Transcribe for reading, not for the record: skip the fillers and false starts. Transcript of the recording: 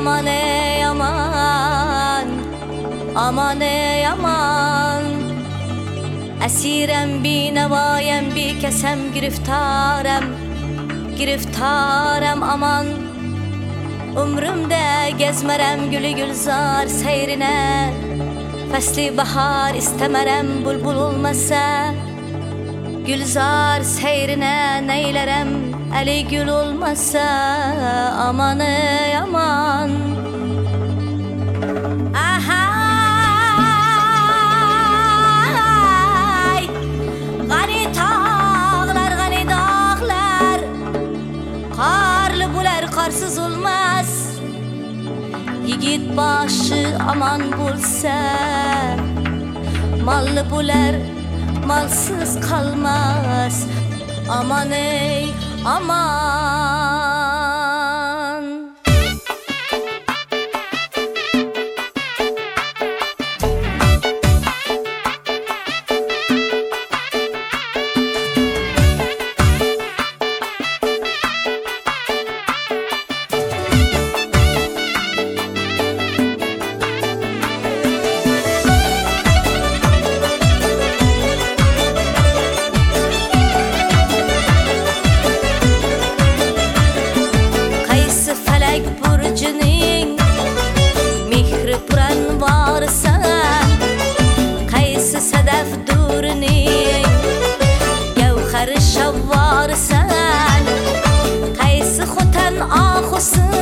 aman ey aman, aman ey aman. Esirem binevayem bir kesem giriftarem, giriftarem aman. Ömrümde gezmerem gülü gülzar seyrine, fesli bahar istemerem bulbul olmasa. Gülzar seyrine neylerem eli gül olmasa. Aman ey aman. Ahay, gani tağlar gani dağlar, karlı bular karsız olmaz. Yigit başı aman bulsa, mallı bular malsız kalmaz. Aman ey aman. Mihri puran varsan, kaysı sedef durning, gevher şavvarsan, kaysı xotan axusun.